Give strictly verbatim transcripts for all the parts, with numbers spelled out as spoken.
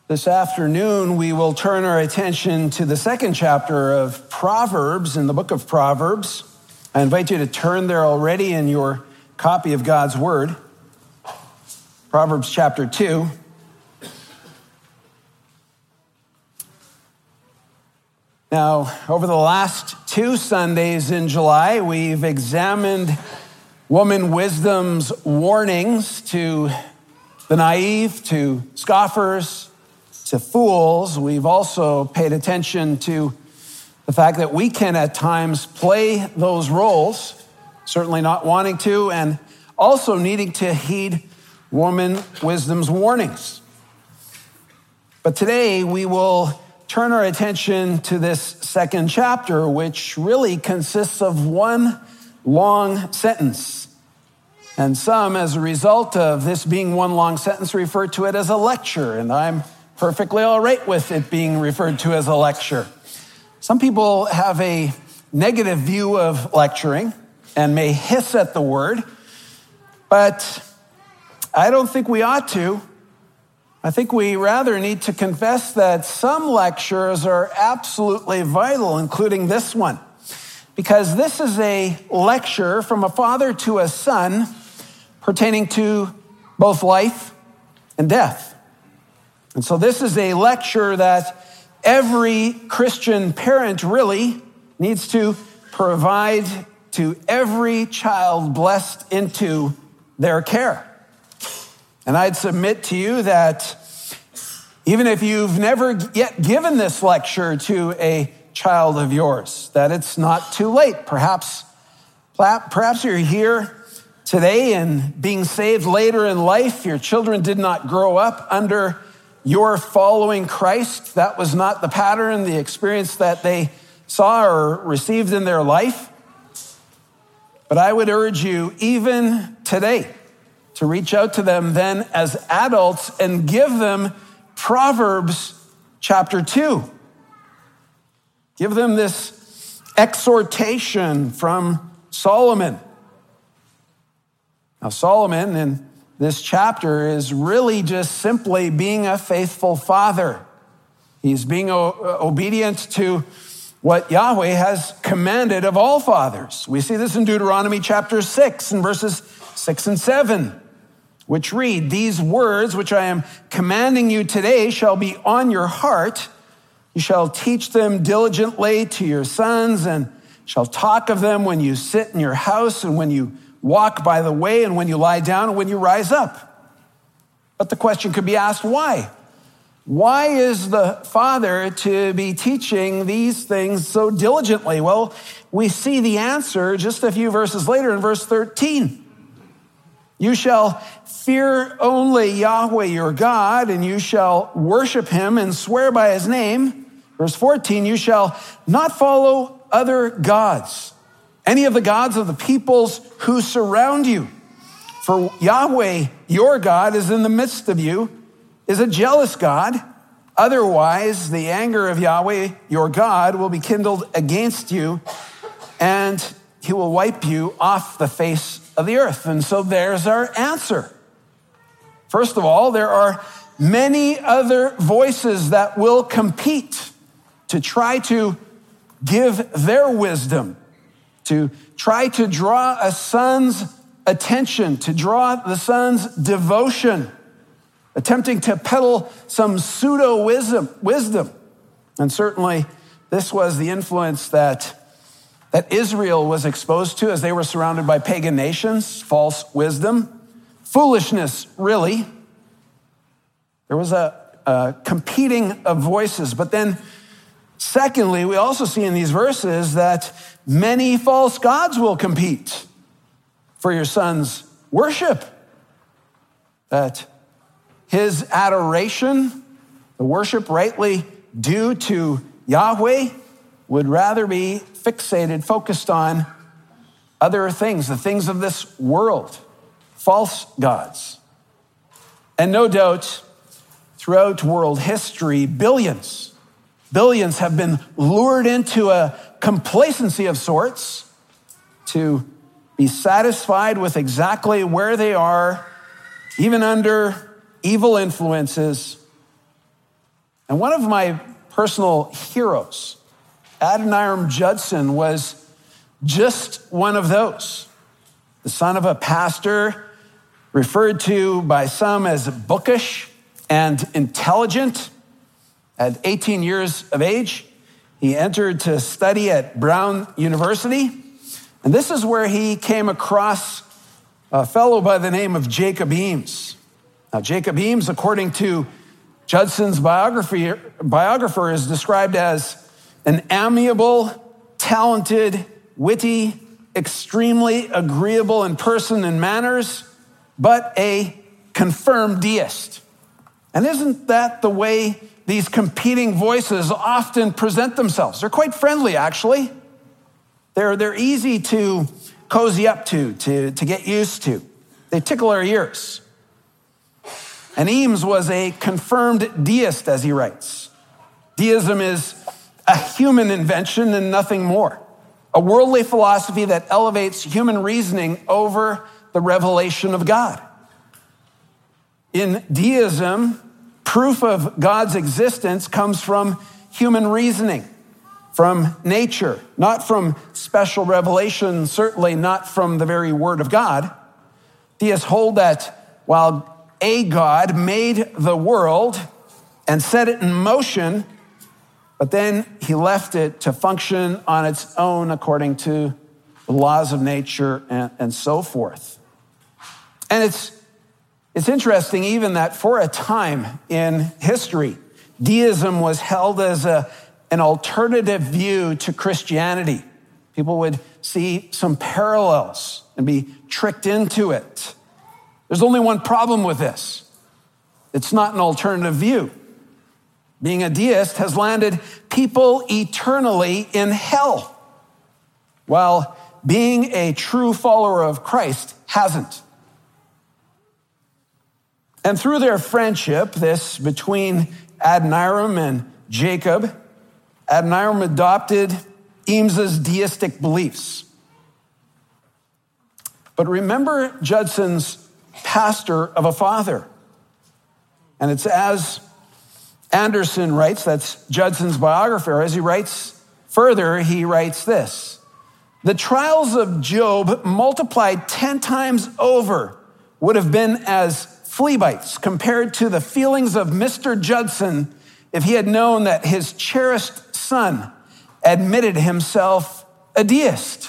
This afternoon, we will turn our attention to the second chapter of Proverbs in the book of Proverbs. I invite you to turn there already in your copy of God's Word. Proverbs chapter two. Now, over the last two Sundays in July, we've examined woman wisdom's warnings to the naive, to scoffers, to fools. We've also paid attention to the fact that we can at times play those roles, certainly not wanting to, and also needing to heed woman wisdom's warnings. But today we will turn our attention to this second chapter, which really consists of one long sentence. And some, as a result of this being one long sentence, refer to it as a lecture, and I'm perfectly all right with it being referred to as a lecture. Some people have a negative view of lecturing and may hiss at the word, but I don't think we ought to. I think we rather need to confess that some lectures are absolutely vital, including this one, because this is a lecture from a father to a son pertaining to both life and death. And so this is a lecture that every Christian parent really needs to provide to every child blessed into their care. And I'd submit to you that even if you've never yet given this lecture to a child of yours, that it's not too late. Perhaps, perhaps you're here today and being saved later in life. Your children did not grow up under your following Christ. That was not the pattern, the experience that they saw or received in their life. But I would urge you, even today, to reach out to them then as adults and give them Proverbs chapter two. Give them this exhortation from Solomon. Now, Solomon in this chapter is really just simply being a faithful father. He's being o- obedient to what Yahweh has commanded of all fathers. We see this in Deuteronomy chapter six and verses six and seven, which read, "These words which I am commanding you today shall be on your heart. You shall teach them diligently to your sons and shall talk of them when you sit in your house and when you walk by the way and when you lie down and when you rise up." But the question could be asked, why? Why is the father to be teaching these things so diligently? Well, we see the answer just a few verses later in verse thirteen. "You shall fear only Yahweh your God, and you shall worship him and swear by his name." Verse fourteen, "You shall not follow other gods, any of the gods of the peoples who surround you. For Yahweh, your God, is in the midst of you, is a jealous God. Otherwise, the anger of Yahweh, your God, will be kindled against you, and he will wipe you off the face of the earth." And so there's our answer. First of all, there are many other voices that will compete to try to give their wisdom, to try to draw a son's attention, to draw the son's devotion, attempting to peddle some pseudo-wisdom. Wisdom. And certainly this was the influence that, that Israel was exposed to as they were surrounded by pagan nations, false wisdom, foolishness, really. There was a, a competing of voices. But then secondly, we also see in these verses that many false gods will compete for your son's worship. That his adoration, the worship rightly due to Yahweh, would rather be fixated, focused on other things, the things of this world, false gods. And no doubt, throughout world history, billions, billions have been lured into a complacency of sorts to be satisfied with exactly where they are, even under evil influences, And one of my personal heroes, Adoniram Judson, was just one of those. The son of a pastor, referred to by some as bookish and intelligent. At eighteen years of age, he entered to study at Brown University. And this is where he came across a fellow by the name of Jacob Eames. Now, Jacob Eames, according to Judson's biography, biographer, is described as an amiable, talented, witty, extremely agreeable in person and manners, but a confirmed deist. And isn't that the way these competing voices often present themselves? They're quite friendly, actually. They're, they're easy to cozy up to, to, to get used to. They tickle our ears. And Eames was a confirmed deist, as he writes. Deism is a human invention and nothing more. A worldly philosophy that elevates human reasoning over the revelation of God. In deism, proof of God's existence comes from human reasoning, from nature, not from special revelation, certainly not from the very word of God. Deists hold that while a God made the world and set it in motion, but then he left it to function on its own according to the laws of nature and, and so forth. And it's, it's interesting even that for a time in history, deism was held as a, an alternative view to Christianity. People would see some parallels and be tricked into it. There's only one problem with this. It's not an alternative view. Being a deist has landed people eternally in hell, while being a true follower of Christ hasn't. And through their friendship, this between Adoniram and Jacob, Adoniram adopted Eames's deistic beliefs. But remember Judson's pastor of a father. And it's as Anderson writes, that's Judson's biographer, as he writes further, he writes this: the trials of Job multiplied ten times over would have been as flea bites compared to the feelings of Mister Judson if he had known that his cherished son admitted himself a deist.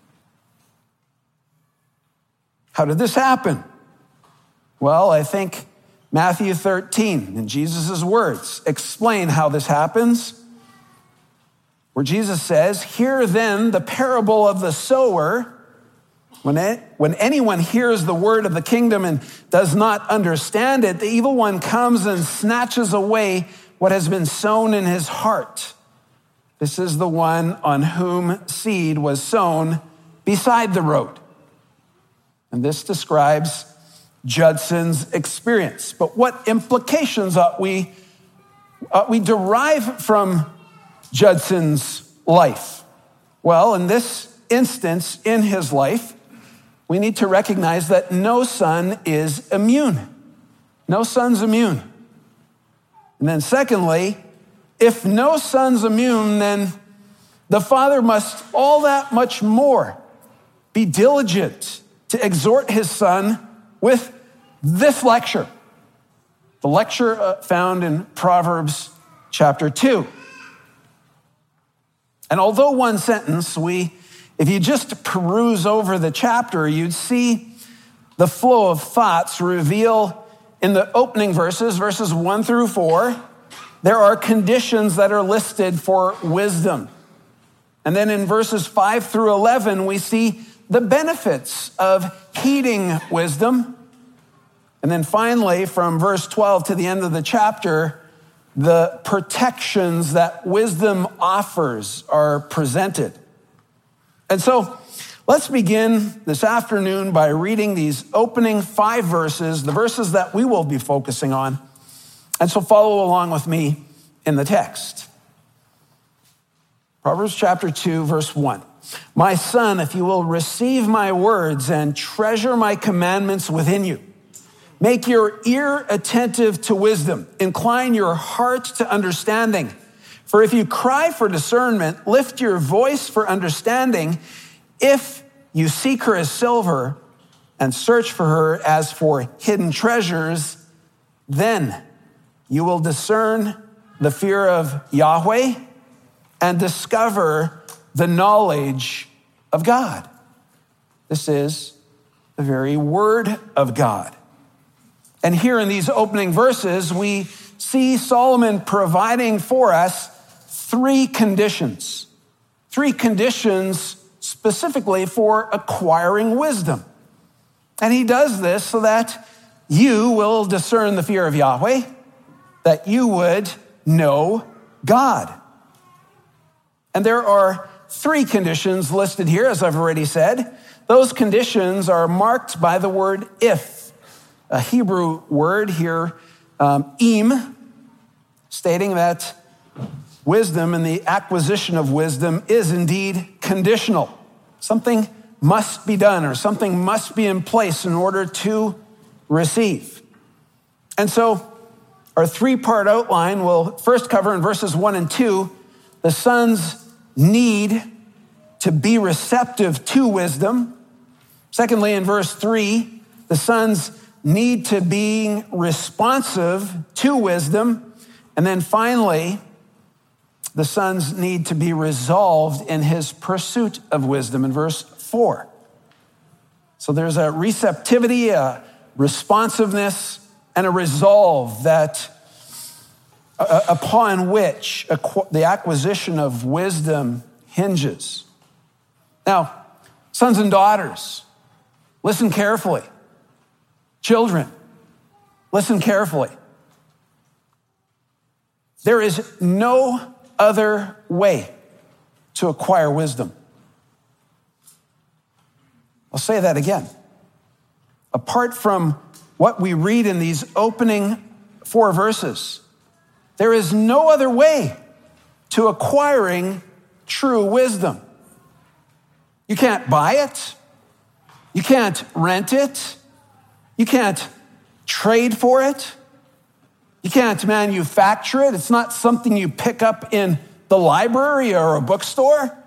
How did this happen? Well, I think Matthew thirteen, in Jesus' words, explain how this happens, where Jesus says, "Hear then the parable of the sower. When, it, when anyone hears the word of the kingdom and does not understand it, the evil one comes and snatches away what has been sown in his heart. This is the one on whom seed was sown beside the road." And this describes Judson's experience. But what implications ought we, ought we derive from Judson's life? Well, in this instance in his life, we need to recognize that no son is immune. No son's immune. And then secondly, if no son's immune, then the father must all that much more be diligent to exhort his son with this lecture, the lecture found in Proverbs chapter two. And although one sentence, we, if you just peruse over the chapter, you'd see the flow of thoughts reveal in the opening verses, verses one through four, there are conditions that are listed for wisdom. And then in verses five through eleven, we see the benefits of heeding wisdom. And then finally, from verse twelve to the end of the chapter, the protections that wisdom offers are presented. And so let's begin this afternoon by reading these opening five verses, the verses that we will be focusing on. And so follow along with me in the text. Proverbs chapter two, verse one. "My son, if you will receive my words and treasure my commandments within you, Make your ear attentive to wisdom. Incline your heart to understanding. For if you cry for discernment, lift your voice for understanding. If you seek her as silver and search for her as for hidden treasures, then you will discern the fear of Yahweh and discover the knowledge of God. This is the very word of God. And here in these opening verses, we see Solomon providing for us three conditions. Three conditions specifically for acquiring wisdom. And he does this so that you will discern the fear of Yahweh, that you would know God. And there are three conditions listed here, as I've already said. Those conditions are marked by the word if, a Hebrew word here, um, im, stating that wisdom and the acquisition of wisdom is indeed conditional. Something must be done or something must be in place in order to receive. And so our three-part outline will first cover in verses one and two, the son's need to be receptive to wisdom. Secondly, in verse three, the son's need to be responsive to wisdom. And then finally, the son's need to be resolved in his pursuit of wisdom in verse four. So there's a receptivity, a responsiveness, and a resolve that uh, upon which the acquisition of wisdom hinges. Now, sons and daughters, listen carefully. Children, listen carefully. There is no other way to acquire wisdom. I'll say that again. Apart from what we read in these opening four verses, there is no other way to acquiring true wisdom. You can't buy it. You can't rent it. You can't trade for it. You can't manufacture it. It's not something you pick up in the library or a bookstore.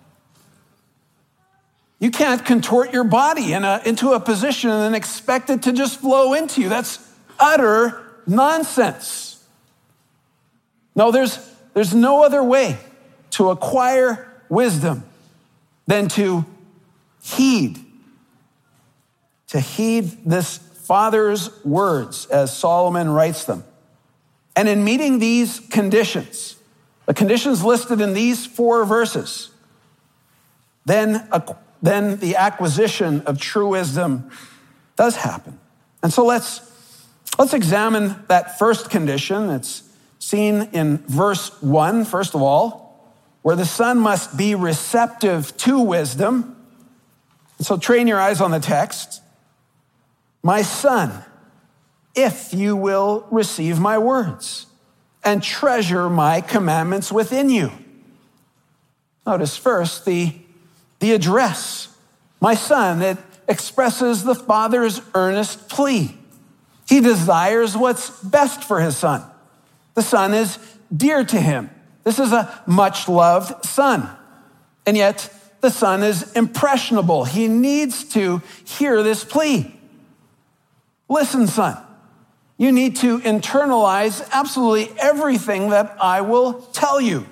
You can't contort your body in a, into a position and then expect it to just flow into you. That's utter nonsense. No, there's, there's no other way to acquire wisdom than to heed, to heed this Father's words as Solomon writes them. And in meeting these conditions, the conditions listed in these four verses, then, then the acquisition of true wisdom does happen. And so let's, let's examine that first condition. It's seen in verse one, first of all, where the son must be receptive to wisdom. And so train your eyes on the text. My son, if you will receive my words and treasure my commandments within you. Notice first the, the address. My son, it expresses the father's earnest plea. He desires what's best for his son. The son is dear to him. This is a much-loved son. And yet the son is impressionable. He needs to hear this plea. Listen, son. You need to internalize absolutely everything that I will tell you.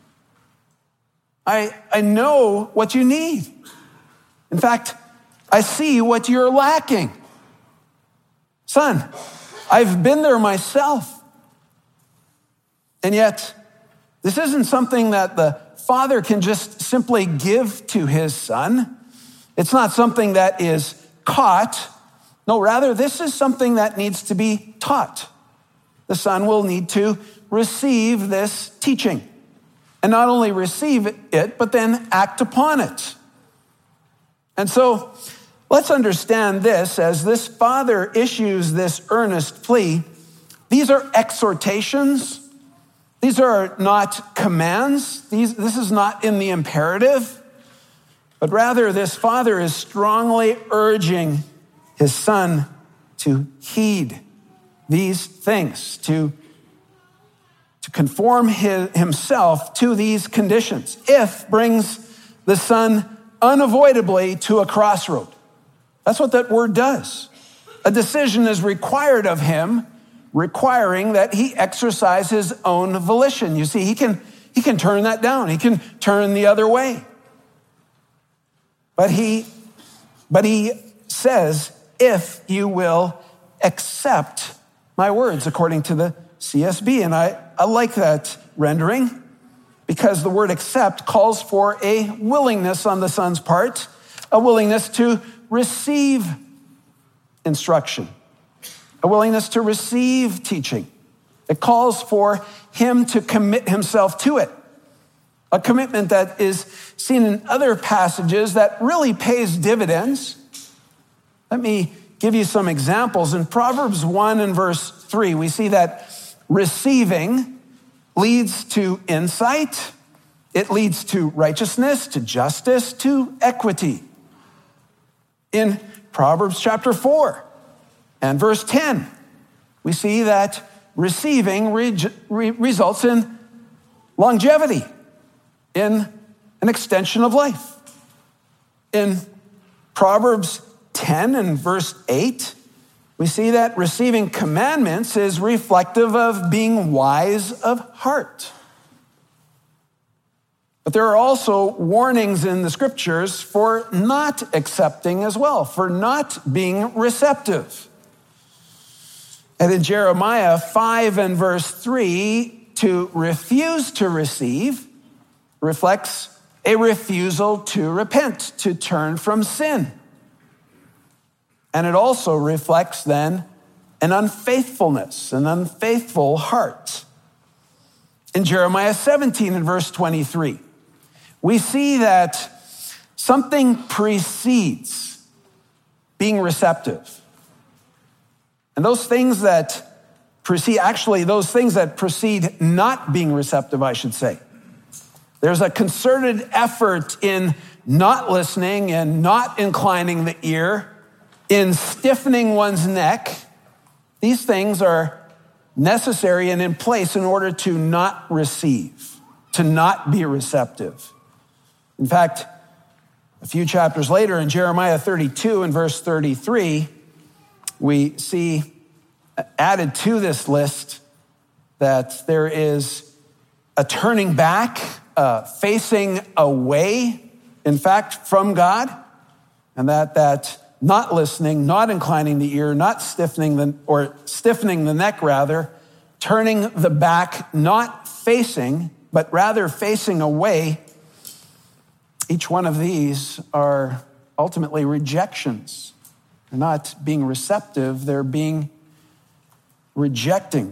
I, I know what you need. In fact, I see what you're lacking. Son, I've been there myself. And yet, this isn't something that the father can just simply give to his son. It's not something that is caught. No, rather, this is something that needs to be taught. The son will need to receive this teaching. And not only receive it, but then act upon it. And so, let's understand this as this father issues this earnest plea. These are exhortations. These are not commands. These, this is not in the imperative. But rather, this father is strongly urging his son to heed these things, to, to conform his, himself to these conditions. If brings the son unavoidably to a crossroad. That's what that word does. A decision is required of him, requiring that he exercise his own volition. You see, he can, he can turn that down. He can turn the other way. But he, but he says, if you will accept my words, according to the C S B. And I, I like that rendering because the word accept calls for a willingness on the son's part, a willingness to receive instruction, a willingness to receive teaching. It calls for him to commit himself to it. A commitment that is seen in other passages that really pays dividends. Let me give you some examples. In Proverbs one and verse three, we see that receiving leads to insight. It leads to righteousness, to justice, to equity. In Proverbs chapter four and verse ten, we see that receiving re- re- results in longevity, in an extension of life. In Proverbs ten and verse eight, we see that receiving commandments is reflective of being wise of heart. But there are also warnings in the scriptures for not accepting as well, for not being receptive. And in Jeremiah five and verse three, to refuse to receive reflects a refusal to repent, to turn from sin. And it also reflects then an unfaithfulness, an unfaithful heart. In Jeremiah seventeen and verse twenty-three, we see that something precedes being receptive. And those things that precede, actually those things that precede not being receptive, I should say. There's a concerted effort in not listening and not inclining the ear, in stiffening one's neck. These things are necessary and in place in order to not receive, to not be receptive. In fact, a few chapters later in Jeremiah thirty-two and verse thirty-three, we see added to this list that there is a turning back, uh, facing away, in fact, from God, and that that not listening, not inclining the ear, not stiffening the, or stiffening the neck rather, turning the back, not facing, but rather facing away. Each one of these are ultimately rejections. They're not being receptive, they're being rejecting.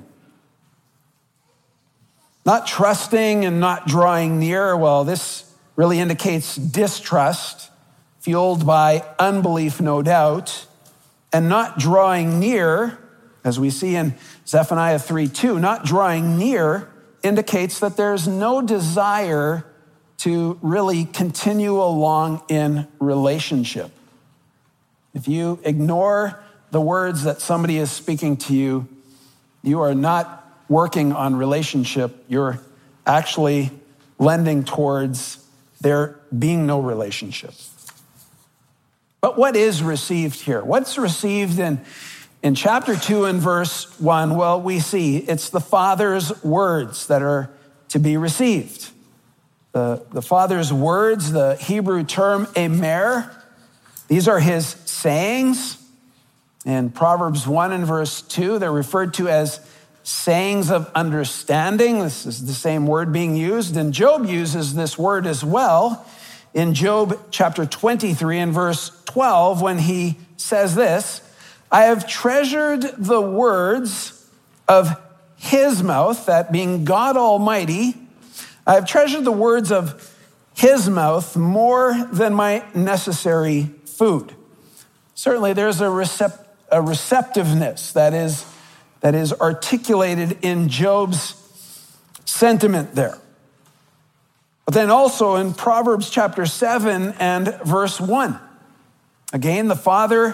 Not trusting and not drawing near, well, this really indicates distrust, fueled by unbelief, no doubt, and not drawing near, as we see in Zephaniah three two, not drawing near indicates that there's no desire to really continue along in relationship. If you ignore the words that somebody is speaking to you, you are not working on relationship. You're actually lending towards there being no relationship. But what is received here? What's received in, in chapter two and verse one? Well, we see it's the Father's words that are to be received. The, the Father's words, the Hebrew term emer, these are his sayings. In Proverbs one and verse two, they're referred to as sayings of understanding. This is the same word being used. And Job uses this word as well in Job chapter twenty-three and verse twelve, when he says this, I have treasured the words of his mouth, that being God Almighty, I have treasured the words of his mouth more than my necessary food. Certainly there's a, recept- a receptiveness that is, that is articulated in Job's sentiment there. But then also in Proverbs chapter seven and verse one, again, the Father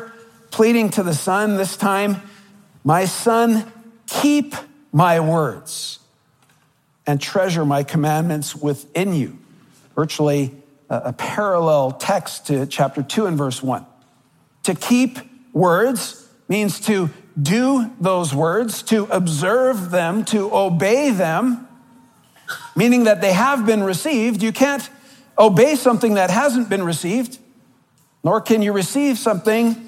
pleading to the Son this time, my Son, keep my words and treasure my commandments within you. Virtually a, a parallel text to chapter two and verse one. To keep words means to do those words, to observe them, to obey them, meaning that they have been received. You can't obey something that hasn't been received, nor can you receive something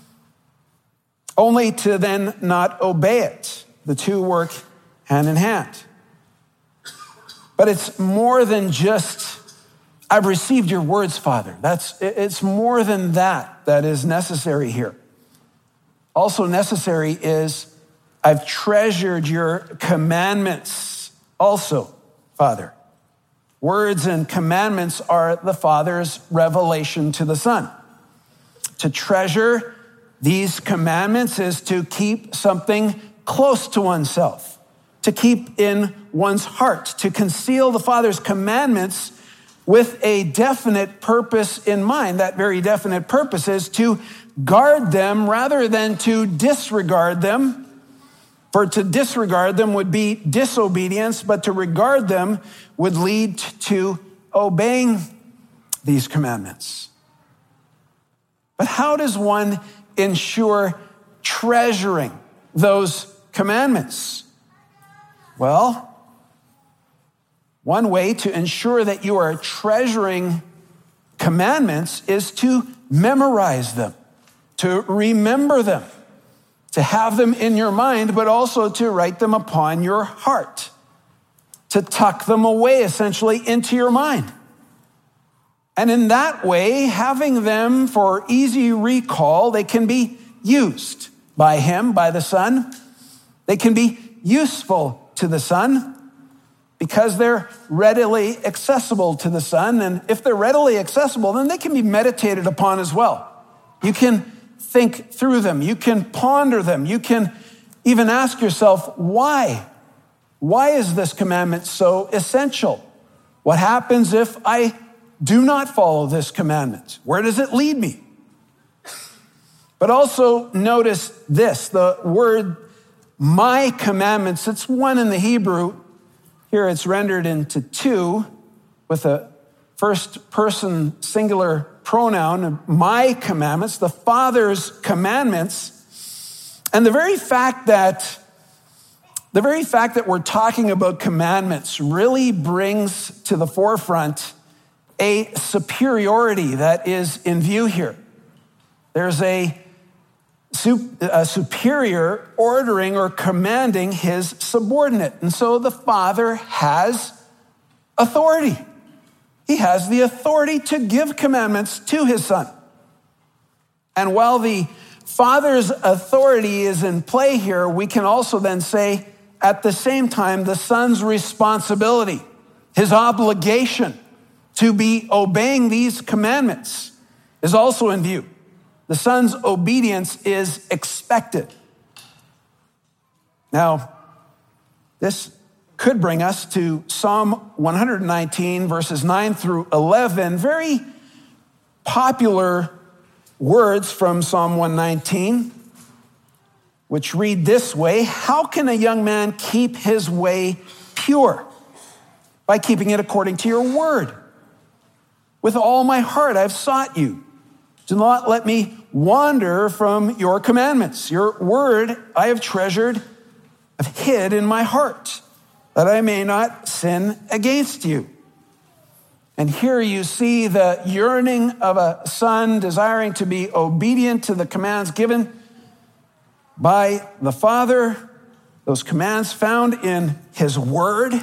only to then not obey it. The two work hand in hand. But it's more than just, I've received your words, Father. That's, it's more than that that is necessary here. Also necessary is, I've treasured your commandments also, Father. Words and commandments are the Father's revelation to the Son. To treasure these commandments is to keep something close to oneself, to keep in one's heart, to conceal the Father's commandments with a definite purpose in mind. That very definite purpose is to guard them rather than to disregard them. For to disregard them would be disobedience, but to regard them would lead to obeying these commandments. But how does one ensure treasuring those commandments? Well, one way to ensure that you are treasuring commandments is to memorize them, to remember them, to have them in your mind, but also to write them upon your heart, to tuck them away essentially into your mind. And in that way, having them for easy recall, they can be used by him, by the Son. They can be useful to the Son because they're readily accessible to the Son. And if they're readily accessible, then they can be meditated upon as well. You can think through them. You can ponder them. You can even ask yourself, why? Why is this commandment so essential? What happens if I do not follow this commandment? Where does it lead me? But also notice this, the word my commandments, it's one in the Hebrew. Here it's rendered into two with a first person singular pronoun, my commandments, the Father's commandments. And the very fact that the very fact that we're talking about commandments really brings to the forefront a superiority that is in view here. There's a, a superior ordering or commanding his subordinate. And so the Father has authority. He has the authority to give commandments to his Son. And while the Father's authority is in play here, we can also then say at the same time the Son's responsibility, his obligation to be obeying these commandments is also in view. The Son's obedience is expected. Now, this could bring us to Psalm one nineteen, verses nine through eleven, very popular words from Psalm one nineteen, which read this way: how can a young man keep his way pure? By keeping it according to your word. With all my heart I've sought you. Do not let me wander from your commandments. Your word I have treasured, I've hid in my heart, that I may not sin against you. And here you see the yearning of a son desiring to be obedient to the commands given by the Father, those commands found in his word.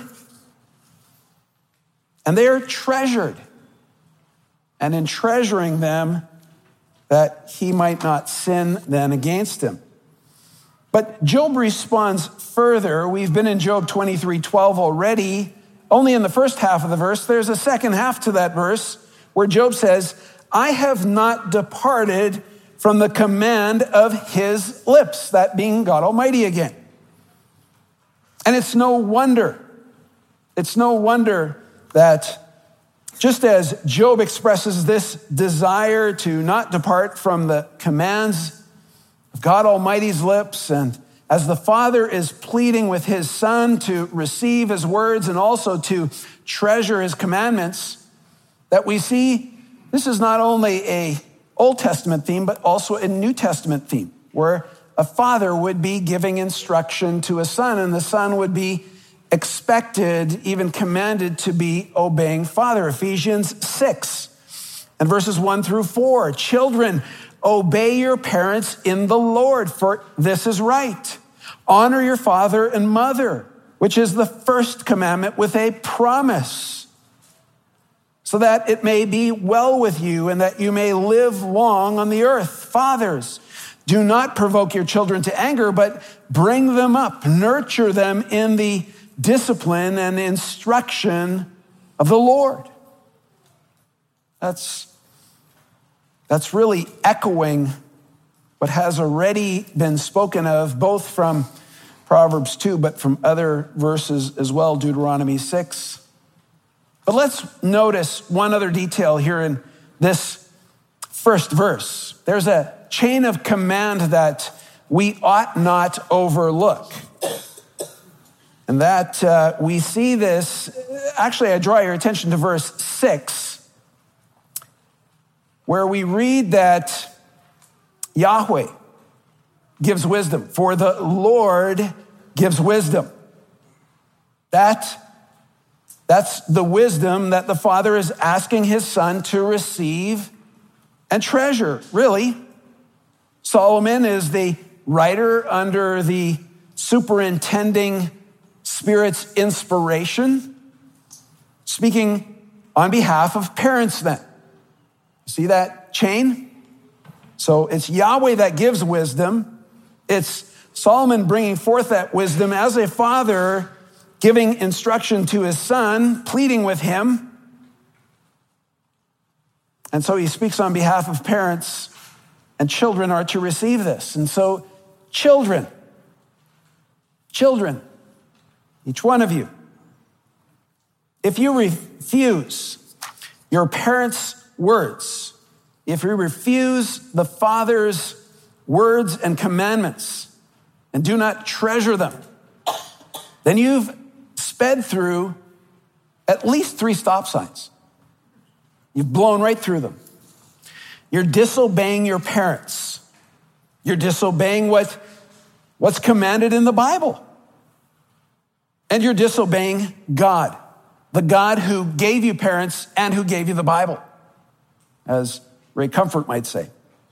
And they are treasured. And in treasuring them, that he might not sin then against him. But Job responds further. We've been in Job twenty-three twelve already. Only in the first half of the verse. There's a second half to that verse where Job says, I have not departed from the command of his lips, that being God Almighty again. And it's no wonder, it's no wonder that just as Job expresses this desire to not depart from the commands God Almighty's lips, and as the Father is pleading with his Son to receive his words and also to treasure his commandments, that we see this is not only a Old Testament theme, but also a New Testament theme, where a father would be giving instruction to a son, and the son would be expected, even commanded, to be obeying father. Ephesians six and verses one through four. Children, obey your parents in the Lord, for this is right. Honor your father and mother, which is the first commandment with a promise, so that it may be well with you and that you may live long on the earth. Fathers, do not provoke your children to anger, but bring them up, nurture them in the discipline and instruction of the Lord. That's, that's really echoing what has already been spoken of, both from Proverbs two, but from other verses as well, Deuteronomy six. But let's notice one other detail here in this first verse. There's a chain of command that we ought not overlook. And that uh, we see this, actually, I draw your attention to verse six, where we read that Yahweh gives wisdom, for the Lord gives wisdom. That, that's the wisdom that the Father is asking his Son to receive and treasure, really. Solomon is the writer under the superintending Spirit's inspiration, speaking on behalf of parents then. See that chain? So it's Yahweh that gives wisdom. It's Solomon bringing forth that wisdom as a father, giving instruction to his son, pleading with him. And so he speaks on behalf of parents, and children are to receive this. And so children, children, each one of you, if you refuse your parents' words, if you refuse the Father's words and commandments and do not treasure them, then you've sped through at least three stop signs. You've blown right through them. You're disobeying your parents. You're disobeying what, what's commanded in the Bible. And you're disobeying God, the God who gave you parents and who gave you the Bible, as Ray Comfort might say.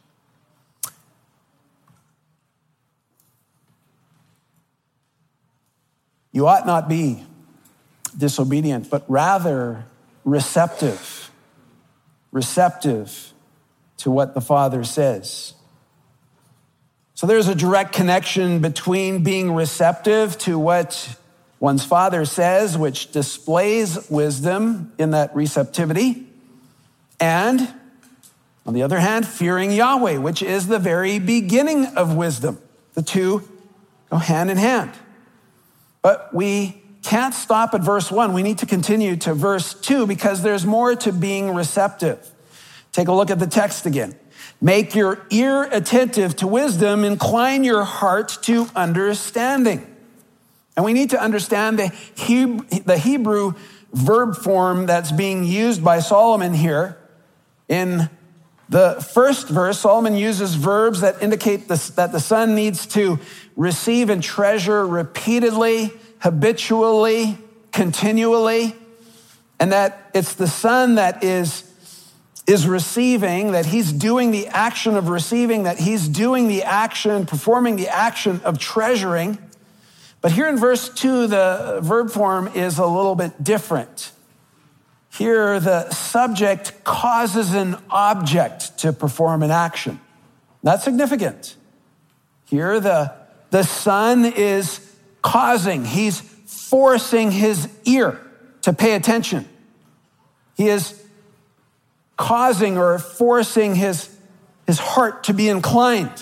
You ought not be disobedient, but rather receptive, receptive to what the Father says. So there's a direct connection between being receptive to what one's Father says, which displays wisdom in that receptivity, and on the other hand, fearing Yahweh, which is the very beginning of wisdom. The two go hand in hand. But we can't stop at verse one. We need to continue to verse two because there's more to being receptive. Take a look at the text again. Make your ear attentive to wisdom, incline your heart to understanding. And we need to understand the Hebrew, the Hebrew verb form that's being used by Solomon here. In the first verse, Solomon uses verbs that indicate this, that the son needs to receive and treasure repeatedly, habitually, continually, and that it's the son that is, is receiving, that he's doing the action of receiving, that he's doing the action, performing the action of treasuring. But here in verse two, the verb form is a little bit different. Here, the subject causes an object to perform an action. That's significant. Here, the, the son is causing, he's forcing his ear to pay attention. He is causing or forcing his, his heart to be inclined.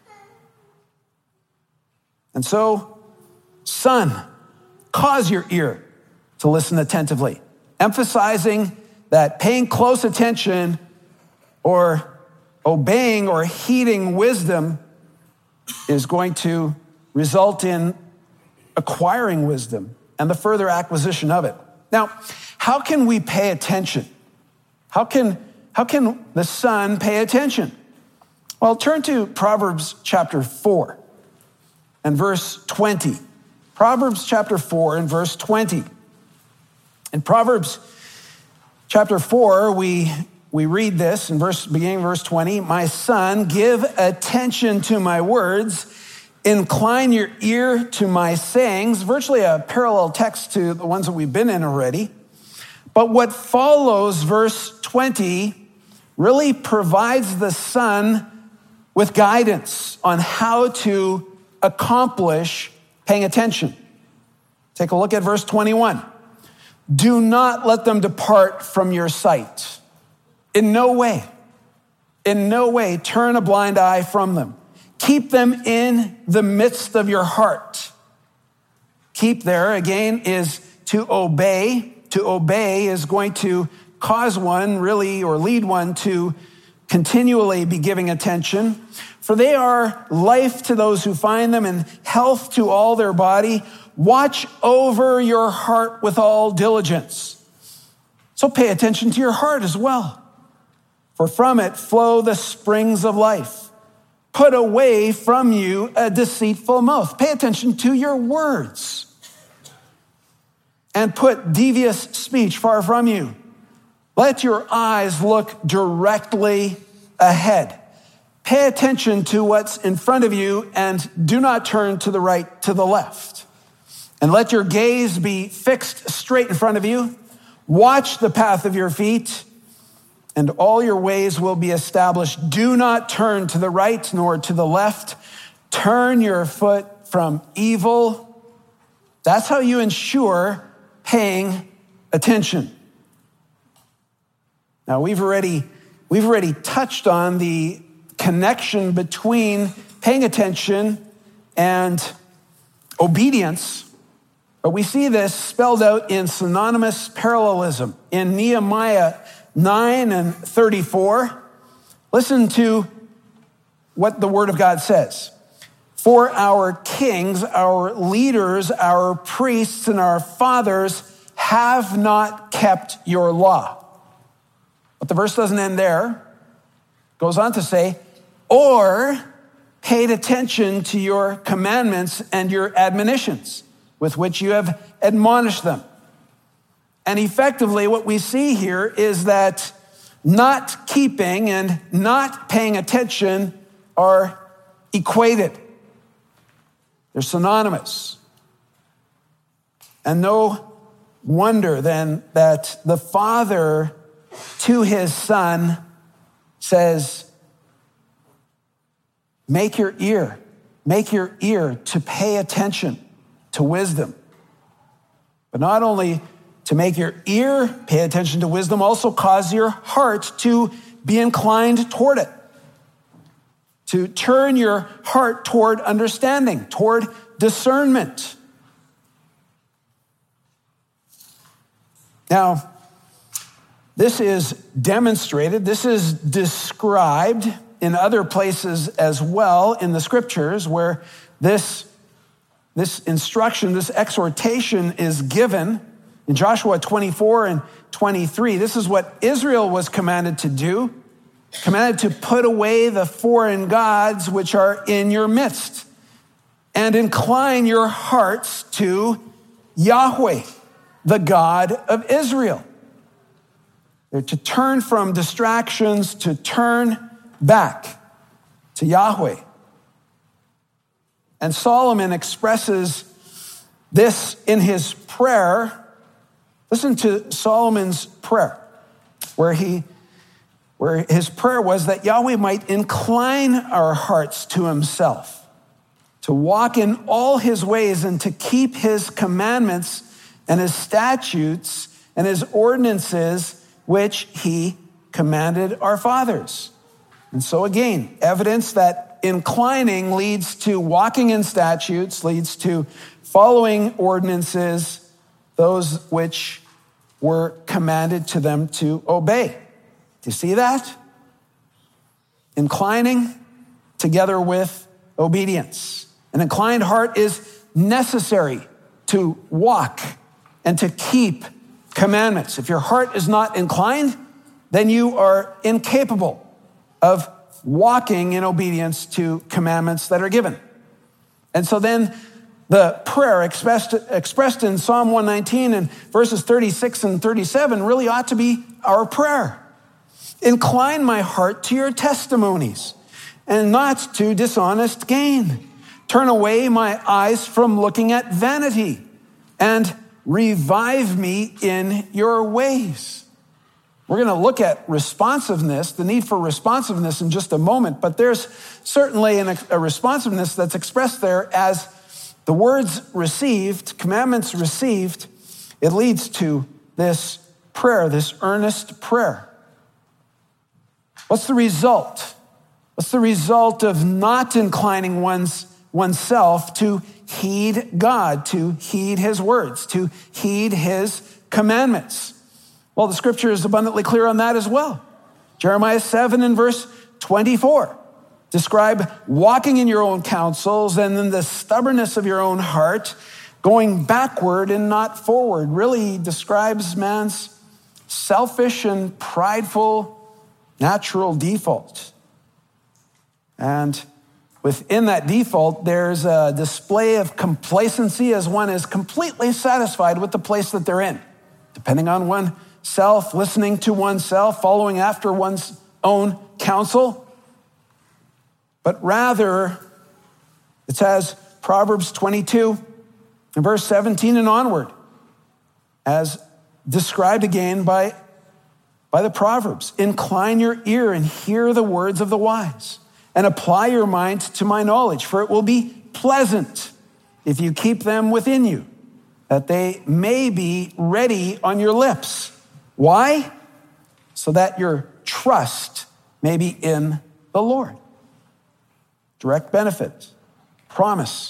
And so, son, cause your ear to listen attentively, emphasizing that paying close attention or obeying or heeding wisdom is going to result in acquiring wisdom and the further acquisition of it. Now, how can we pay attention? How can, how can the son pay attention? Well, turn to Proverbs chapter four and verse twenty. Proverbs chapter four and verse twenty. In Proverbs chapter four, we, we read this in verse, beginning verse twenty, "My son, give attention to my words, incline your ear to my sayings," virtually a parallel text to the ones that we've been in already. But what follows, verse twenty, really provides the son with guidance on how to accomplish paying attention. Take a look at verse twenty-one. "Do not let them depart from your sight. In no way, in no way turn a blind eye from them. Keep them in the midst of your heart." Keep there, again, is to obey. To obey is going to cause one, really, or lead one to continually be giving attention. "For they are life to those who find them and health to all their body. Watch over your heart with all diligence." So pay attention to your heart as well. "For from it flow the springs of life. Put away from you a deceitful mouth." Pay attention to your words. "And put devious speech far from you. Let your eyes look directly ahead." Pay attention to what's in front of you and do not turn to the right, to the left. "And let your gaze be fixed straight in front of you. Watch the path of your feet, and all your ways will be established. Do not turn to the right nor to the left. Turn your foot from evil." That's how you ensure paying attention. Now, we've already, we've already touched on the connection between paying attention and obedience, but we see this spelled out in synonymous parallelism in Nehemiah nine and thirty-four. Listen to what the Word of God says. "For our kings, our leaders, our priests, and our fathers have not kept your law." But the verse doesn't end there. It goes on to say, "or paid attention to your commandments and your admonitions with which you have admonished them." And effectively, what we see here is that not keeping and not paying attention are equated. They're synonymous. And no wonder then that the father to his son says, make your ear, make your ear to pay attention to wisdom. But not only to make your ear pay attention to wisdom, also cause your heart to be inclined toward it. To turn your heart toward understanding, toward discernment. Now, this is demonstrated, this is described in other places as well in the scriptures where this, this instruction, this exhortation is given. In Joshua twenty-four and twenty-three, this is what Israel was commanded to do, commanded to put away the foreign gods which are in your midst and incline your hearts to Yahweh, the God of Israel. They're to turn from distractions, to turn back to Yahweh. And Solomon expresses this in his prayer. Listen to Solomon's prayer, where he, where his prayer was that Yahweh might incline our hearts to himself, to walk in all his ways and to keep his commandments and his statutes and his ordinances, which he commanded our fathers. And so again, evidence that inclining leads to walking in statutes, leads to following ordinances, those which were commanded to them to obey. Do you see that? Inclining together with obedience. An inclined heart is necessary to walk and to keep commandments. If your heart is not inclined, then you are incapable of walking in obedience to commandments that are given. And so then the prayer expressed, expressed in Psalm one nineteen and verses thirty-six and thirty-seven really ought to be our prayer. Incline my heart to your testimonies and not to dishonest gain. Turn away my eyes from looking at vanity and revive me in your ways. We're going to look at responsiveness, the need for responsiveness in just a moment, but there's certainly an, a responsiveness that's expressed there as the words received, commandments received. It leads to this prayer, this earnest prayer. What's the result? What's the result of not inclining one's oneself to heed God, to heed his words, to heed his commandments? Well, the scripture is abundantly clear on that as well. Jeremiah seven and verse twenty-four describe walking in your own counsels and then the stubbornness of your own heart, going backward and not forward. Really describes man's selfish and prideful natural default. And within that default, there's a display of complacency as one is completely satisfied with the place that they're in, depending on oneself, listening to oneself, following after one's own counsel. But rather, it's as Proverbs twenty-two and verse seventeen and onward, as described again by, by the Proverbs. Incline your ear and hear the words of the wise, and apply your mind to my knowledge, for it will be pleasant if you keep them within you, that they may be ready on your lips. Why? So that your trust may be in the Lord. Direct benefit, promise.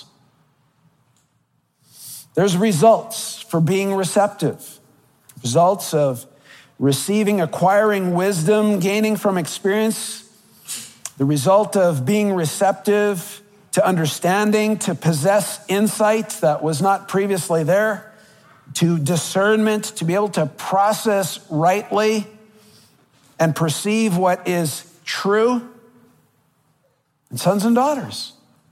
There's results for being receptive, results of receiving, acquiring wisdom, gaining from experience, the result of being receptive to understanding, to possess insight that was not previously there, to discernment, to be able to process rightly and perceive what is true. And sons and daughters,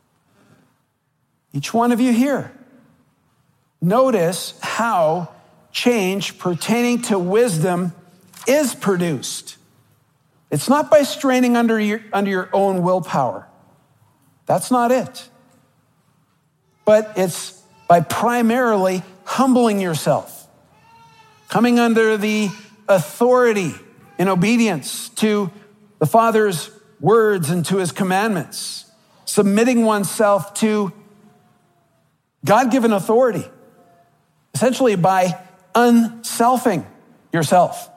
each one of you here, notice how change pertaining to wisdom is produced. It's not by straining under your, under your own willpower. That's not it. But it's by primarily humbling yourself, coming under the authority in obedience to the Father's words and to his commandments, submitting oneself to God-given authority, essentially by unselfing yourself,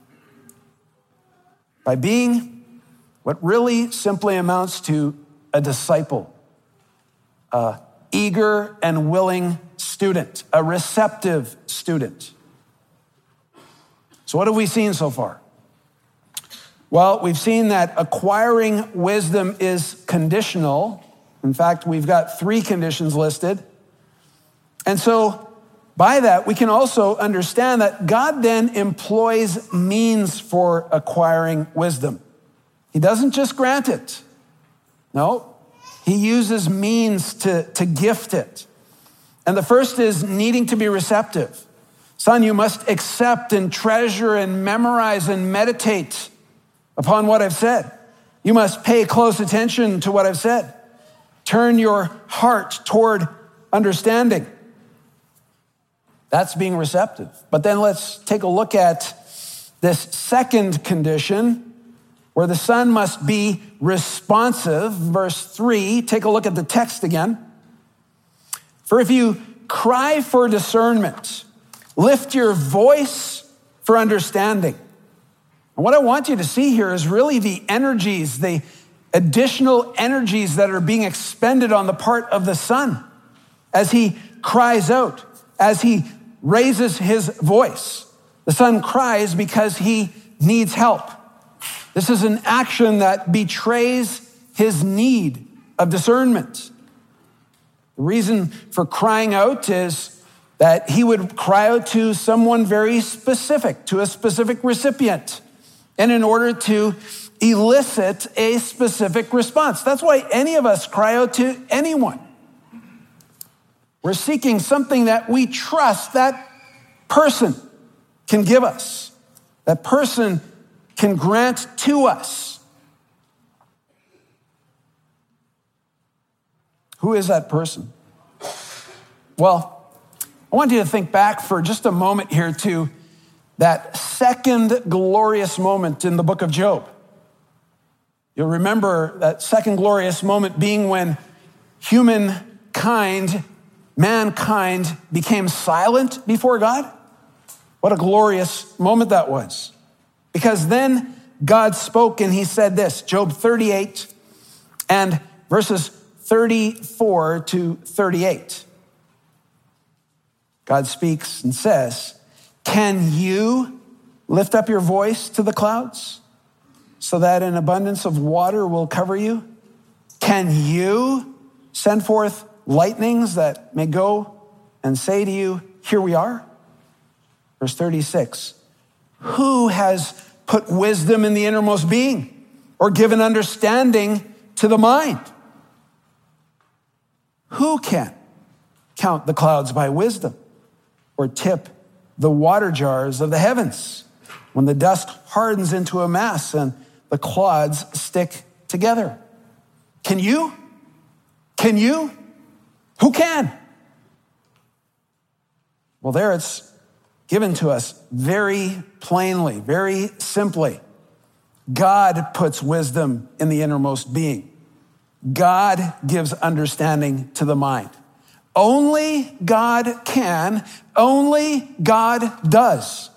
by being what really simply amounts to a disciple, a eager and willing student, a receptive student. So what have we seen so far? Well, we've seen that acquiring wisdom is conditional. In fact, we've got three conditions listed. And so by that, we can also understand that God then employs means for acquiring wisdom. He doesn't just grant it. No, he uses means to, to gift it. And the first is needing to be receptive. Son, you must accept and treasure and memorize and meditate upon what I've said. You must pay close attention to what I've said. Turn your heart toward understanding. That's being receptive. But then let's take a look at this second condition where the son must be responsive. Verse three, take a look at the text again. For if you cry for discernment, lift your voice for understanding. And what I want you to see here is really the energies, the additional energies that are being expended on the part of the son as he cries out, as he raises his voice. The son cries because he needs help. This is an action that betrays his need of discernment. The reason for crying out is that he would cry out to someone very specific, to a specific recipient, and in order to elicit a specific response. That's why any of us cry out to anyone. We're seeking something that we trust that person can give us, that person can grant to us. Who is that person? Well, I want you to think back for just a moment here to that second glorious moment in the book of Job. You'll remember that second glorious moment being when humankind, mankind became silent before God. What a glorious moment that was. Because then God spoke and he said this, Job thirty-eight and verses thirty-four to thirty-eight. God speaks and says, "Can you lift up your voice to the clouds so that an abundance of water will cover you? Can you send forth lightnings that may go and say to you, here we are?" Verse thirty-six, "Who has put wisdom in the innermost being or given understanding to the mind? Who can count the clouds by wisdom or tip the water jars of the heavens when the dust hardens into a mass and the clods stick together? Can you? Can you? Who can?" Well, there it's given to us very plainly, very simply. God puts wisdom in the innermost being. God gives understanding to the mind. Only God can, only God does.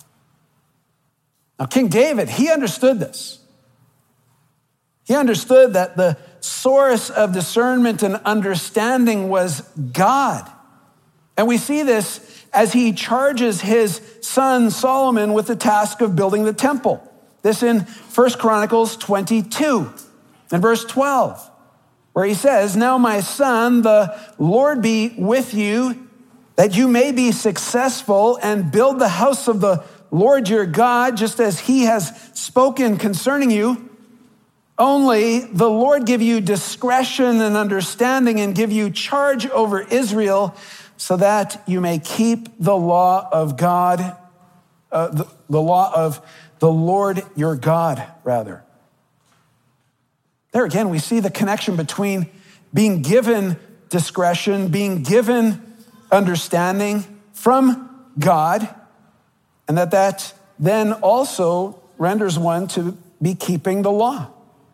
Now, King David, he understood this. He understood that the source of discernment and understanding was God. And we see this as he charges his son Solomon with the task of building the temple. This in First Chronicles twenty-two and verse twelve, where he says, "Now my son, the Lord be with you, that you may be successful and build the house of the Lord your God, just as he has spoken concerning you. Only the Lord give you discretion and understanding and give you charge over Israel, so that you may keep the law of God, uh, the, the law of the Lord your God, rather." There again, we see the connection between being given discretion, being given understanding from God, and that that then also renders one to be keeping the law.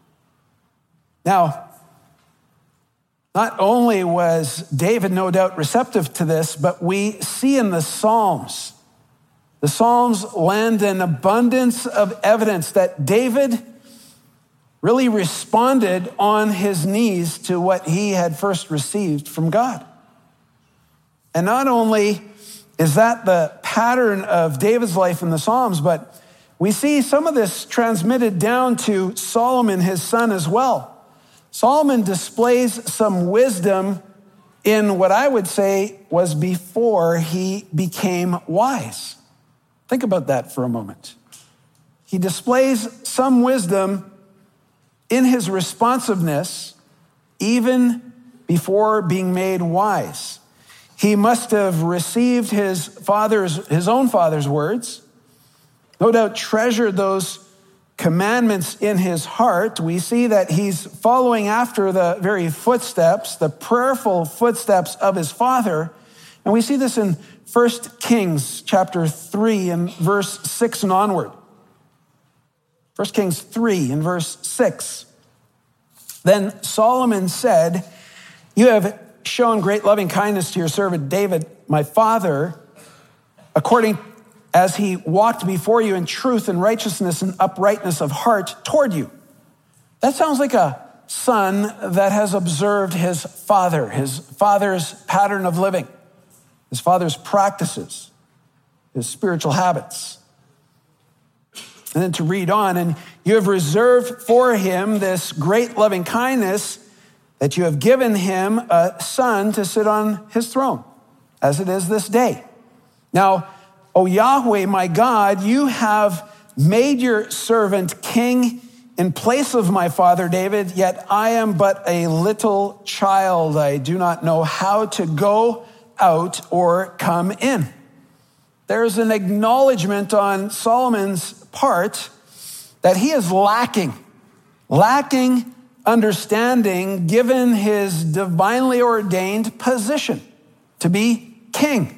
Now, not only was David no doubt receptive to this, but we see in the Psalms, the Psalms lend an abundance of evidence that David really responded on his knees to what he had first received from God. And not only is that the pattern of David's life in the Psalms, but we see some of this transmitted down to Solomon, his son, as well. Solomon displays some wisdom in what I would say was before he became wise. Think about that for a moment. He displays some wisdom in his responsiveness even before being made wise. He must have received his father's, his own father's words, no doubt treasured those commandments in his heart. We see that he's following after the very footsteps, the prayerful footsteps of his father. And we see this in First Kings chapter three and verse six and onward. First Kings three and verse six. "Then Solomon said, 'You have shown great loving kindness to your servant David, my father, according as he walked before you in truth and righteousness and uprightness of heart toward you.'" That sounds like a son that has observed his father, his father's pattern of living, his father's practices, his spiritual habits. And then to read on, "And you have reserved for him this great loving kindness, that you have given him a son to sit on his throne, as it is this day. Now, O Yahweh, my God, you have made your servant king in place of my father David, yet I am but a little child. I do not know how to go out or come in. There's an acknowledgement on Solomon's part that he is lacking, lacking understanding given his divinely ordained position to be king.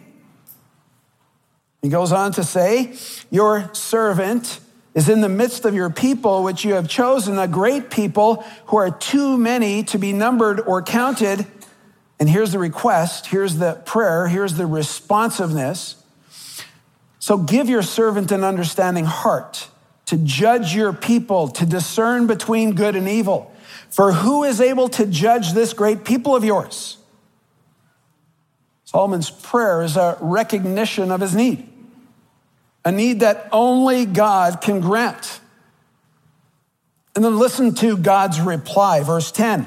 He goes on to say, your servant is in the midst of your people, which you have chosen, a great people who are too many to be numbered or counted. And here's the request, here's the prayer, here's the responsiveness. So give your servant an understanding heart to judge your people, to discern between good and evil. For who is able to judge this great people of yours? Solomon's prayer is a recognition of his need, a need that only God can grant. And then listen to God's reply, verse ten.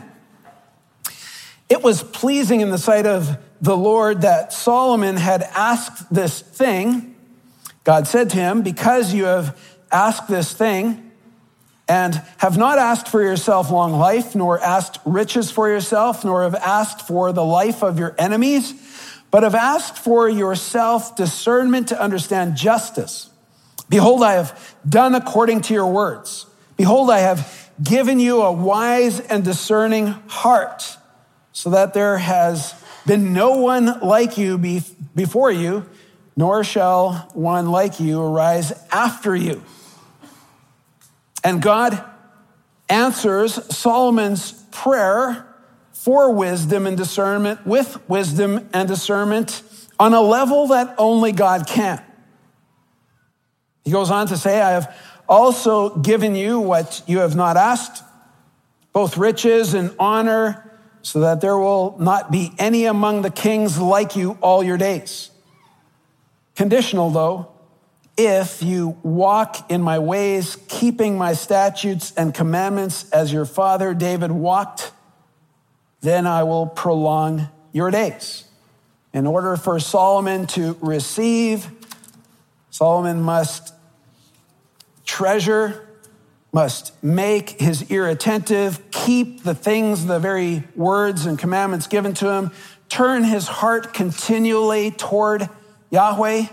It was pleasing in the sight of the Lord that Solomon had asked this thing. God said to him, because you have asked this thing, and have not asked for yourself long life, nor asked riches for yourself, nor have asked for the life of your enemies, but have asked for yourself discernment to understand justice. Behold, I have done according to your words. Behold, I have given you a wise and discerning heart, so that there has been no one like you before you, nor shall one like you arise after you. And God answers Solomon's prayer for wisdom and discernment with wisdom and discernment on a level that only God can. He goes on to say, I have also given you what you have not asked, both riches and honor, so that there will not be any among the kings like you all your days. Conditional, though, if you walk in my ways, keeping my statutes and commandments as your father David walked, then I will prolong your days. In order for Solomon to receive, Solomon must treasure, must make his ear attentive, keep the things, the very words and commandments given to him, turn his heart continually toward Yahweh.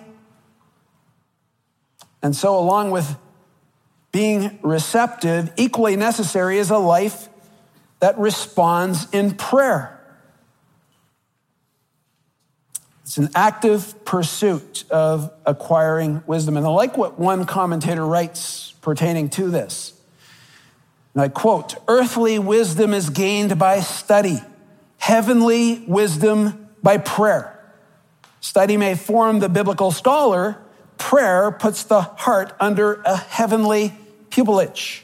And so along with being receptive, equally necessary is a life that responds in prayer. It's an active pursuit of acquiring wisdom. And I like what one commentator writes pertaining to this. And I quote, earthly wisdom is gained by study, heavenly wisdom by prayer. Study may form the biblical scholar. Prayer puts the heart under a heavenly pupillage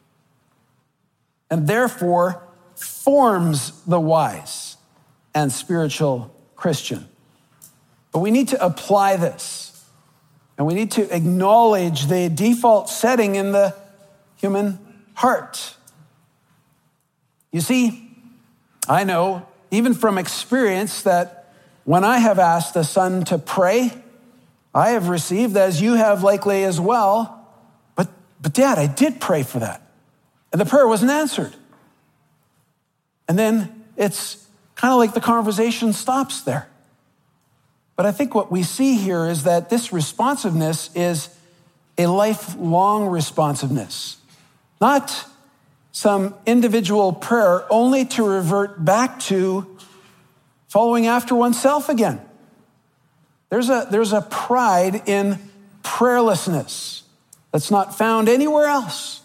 and therefore forms the wise and spiritual Christian. But we need to apply this, and we need to acknowledge the default setting in the human heart. You see, I know, even from experience, that when I have asked a son to pray, I have received, as you have likely as well, but, but Dad, I did pray for that. And the prayer wasn't answered. And then it's kind of like the conversation stops there. But I think what we see here is that this responsiveness is a lifelong responsiveness, not some individual prayer only to revert back to following after oneself again. There's a, there's a pride in prayerlessness that's not found anywhere else.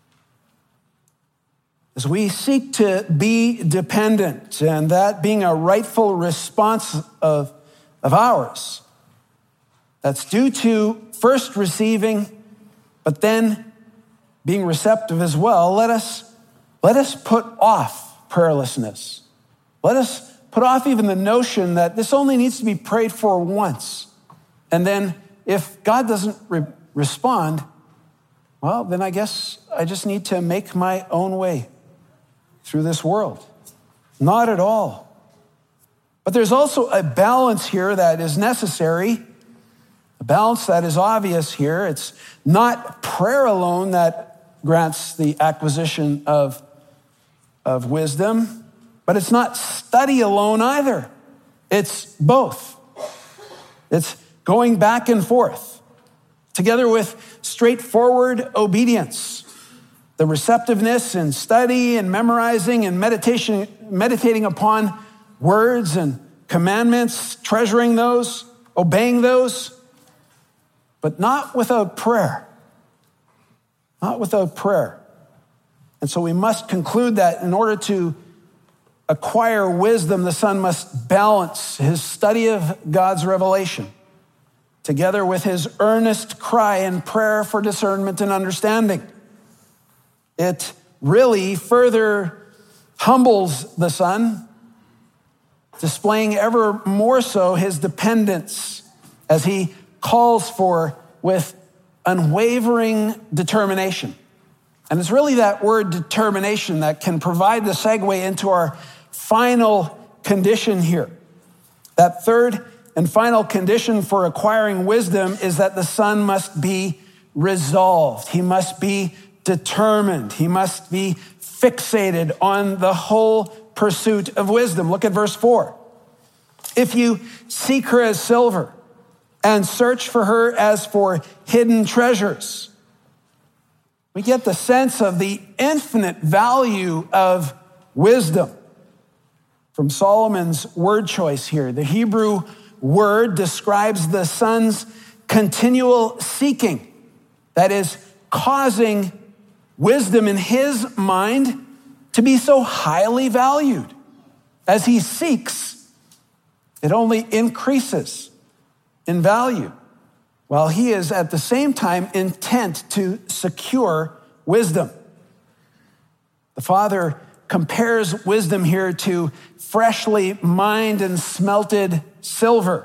As we seek to be dependent, and that being a rightful response of, of ours, that's due to first receiving, but then being receptive as well, let us, let us put off prayerlessness. Let us put off even the notion that this only needs to be prayed for once. And then if God doesn't re- respond, well, then I guess I just need to make my own way through this world. Not at all. But there's also a balance here that is necessary, a balance that is obvious here. It's not prayer alone that grants the acquisition of, of wisdom, but it's not study alone either. It's both. It's going back and forth, together with straightforward obedience, the receptiveness in study and memorizing and meditation, meditating upon words and commandments, treasuring those, obeying those, but not without prayer. Not without prayer. And so we must conclude that in order to acquire wisdom, the son must balance his study of God's revelation together with his earnest cry and prayer for discernment and understanding. It really further humbles the son, displaying ever more so his dependence as he calls for with unwavering determination. And it's really that word determination that can provide the segue into our final condition here. That third and final condition for acquiring wisdom is that the son must be resolved. He must be determined. He must be fixated on the whole pursuit of wisdom. Look at verse four. If you seek her as silver and search for her as for hidden treasures. We get the sense of the infinite value of wisdom from Solomon's word choice here. The Hebrew word describes the son's continual seeking, that is, causing wisdom in his mind to be so highly valued. As he seeks, it only increases in value, while he is at the same time intent to secure wisdom. The Father compares wisdom here to freshly mined and smelted silver.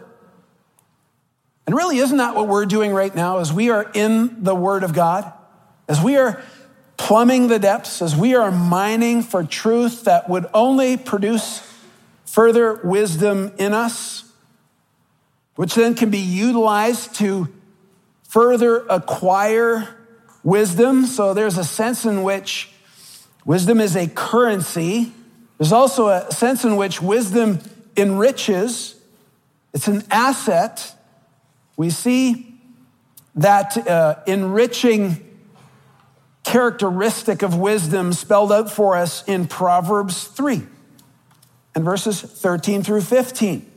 And really, isn't that what we're doing right now as we are in the Word of God? As we are plumbing the depths, as we are mining for truth that would only produce further wisdom in us, which then can be utilized to further acquire wisdom. So there's a sense in which wisdom is a currency. There's also a sense in which wisdom enriches. It's an asset. We see that uh, enriching characteristic of wisdom spelled out for us in Proverbs three and verses thirteen through fifteen.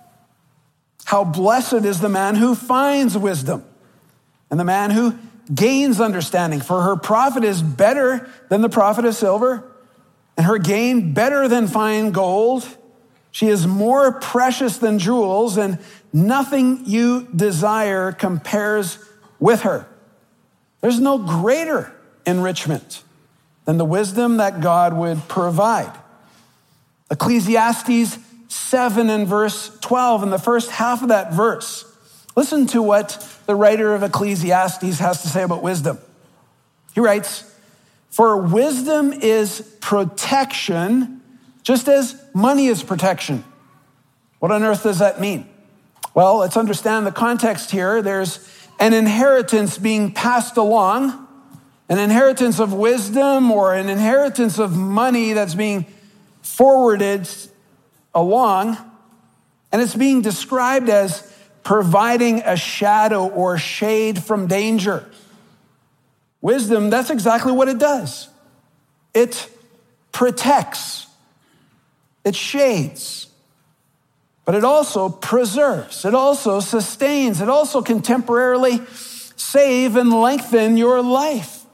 How blessed is the man who finds wisdom and the man who gains understanding, for her profit is better than the profit of silver, and her gain better than fine gold. She is more precious than jewels, and nothing you desire compares with her. There's no greater enrichment than the wisdom that God would provide. Ecclesiastes seven and verse twelve, in the first half of that verse, listen to what the writer of Ecclesiastes has to say about wisdom. He writes, "For wisdom is protection, just as money is protection." What on earth does that mean? Well, let's understand the context here. There's an inheritance being passed along, an inheritance of wisdom or an inheritance of money that's being forwarded along, and it's being described as providing a shadow or shade from danger. Wisdom, that's exactly what it does. It protects, it shades, but it also preserves, it also sustains, it also can temporarily save and lengthen your life.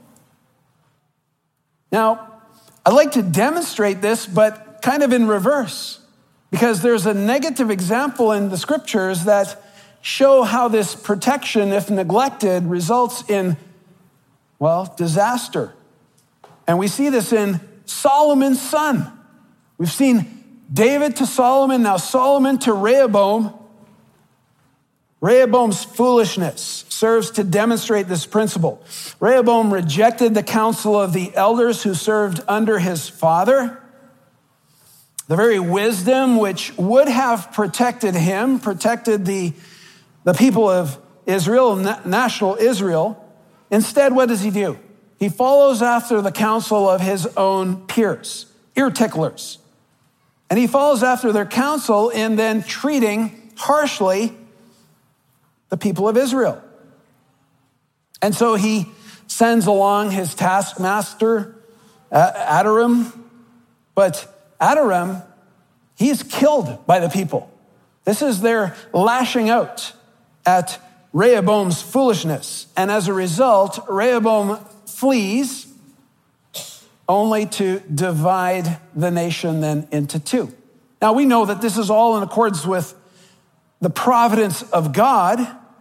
Now, I'd like to demonstrate this, but kind of in reverse, because there's a negative example in the scriptures that show how this protection, if neglected, results in, well, disaster. And we see this in Solomon's son. We've seen David to Solomon, now Solomon to Rehoboam. Rehoboam's foolishness serves to demonstrate this principle. Rehoboam rejected the counsel of the elders who served under his father. the very wisdom which would have protected him, protected the, the people of Israel, national Israel. Instead, what does he do? He follows after the counsel of his own peers, ear ticklers. And he follows after their counsel in then treating harshly the people of Israel. And so he sends along his taskmaster, Adoram. But Adoram, he's killed by the people. This is their lashing out at Rehoboam's foolishness. And as a result, Rehoboam flees only to divide the nation then into two. Now we know that this is all in accordance with the providence of God.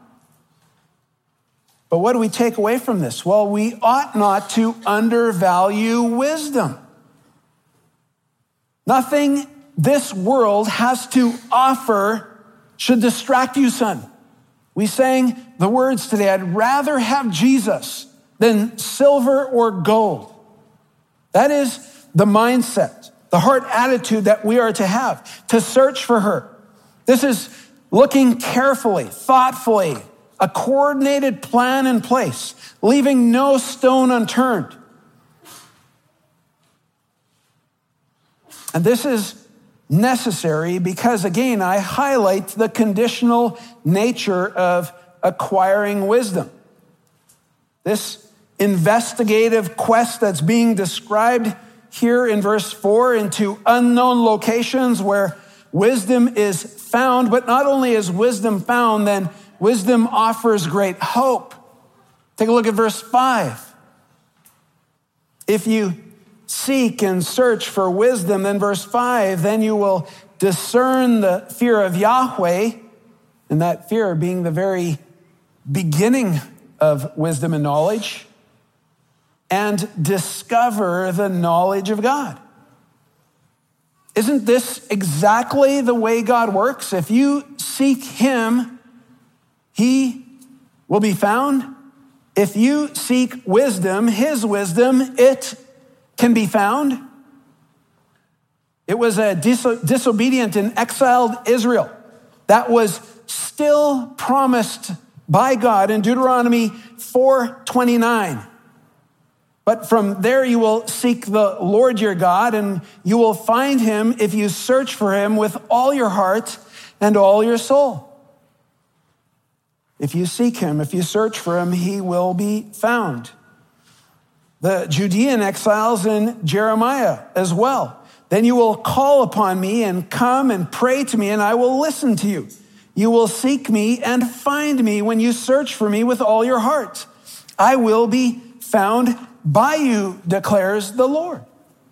But what do we take away from this? Well, we ought not to undervalue wisdom. Nothing this world has to offer should distract you, son. We sang the words today, I'd rather have Jesus than silver or gold. That is the mindset, the heart attitude that we are to have, to search for her. This is looking carefully, thoughtfully, a coordinated plan in place, leaving no stone unturned. And this is necessary because, again, I highlight the conditional nature of acquiring wisdom. This investigative quest that's being described here in verse four into unknown locations where wisdom is found, but not only is wisdom found, then wisdom offers great hope. Take a look at verse five. If you seek and search for wisdom, then verse five, then you will discern the fear of Yahweh, and that fear being the very beginning of wisdom and knowledge, and discover the knowledge of God. Isn't this exactly the way God works? If you seek him, he will be found. If you seek wisdom, his wisdom, it can be found. It was a dis- disobedient and exiled Israel that was still promised by God in Deuteronomy four twenty-nine. But from there you will seek the Lord your God, and you will find him if you search for him with all your heart and all your soul. If you seek him, if you search for him, he will be found. The Judean exiles in Jeremiah as well. Then you will call upon me and come and pray to me, and I will listen to you. You will seek me and find me when you search for me with all your heart. I will be found by you, declares the Lord.